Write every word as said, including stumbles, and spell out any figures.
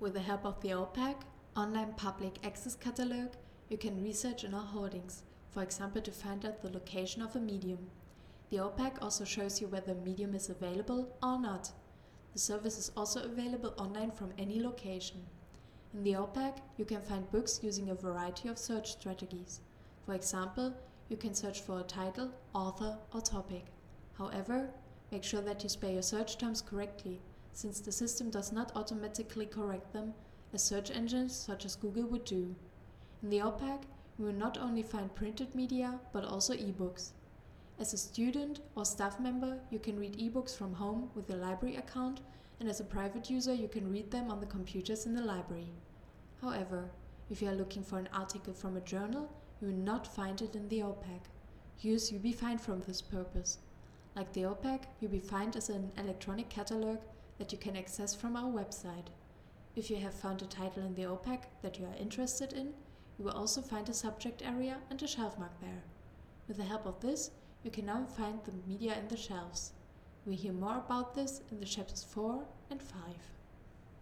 With the help of the O P A C, Online Public Access Catalog, you can research in our holdings, for example to find out the location of a medium. The O P A C also shows you whether a medium is available or not. The service is also available online from any location. In the O P A C, you can find books using a variety of search strategies. For example, you can search for a title, author, or topic. However, make sure that you spell your search terms correctly, since the system does not automatically correct them, as search engines such as Google would do. In the O P A C, you will not only find printed media, but also ebooks. As a student or staff member, you can read ebooks from home with a library account, and as a private user, you can read them on the computers in the library. However, if you are looking for an article from a journal, you will not find it in the O P A C. Use UbiFind for this purpose. Like the O P A C, UbiFind is an electronic catalog that you can access from our website. If you have found a title in the O P A C that you are interested in, you will also find a subject area and a shelf mark there. With the help of this, you can now find the media in the shelves. We'll hear more about this in the chapters four and five.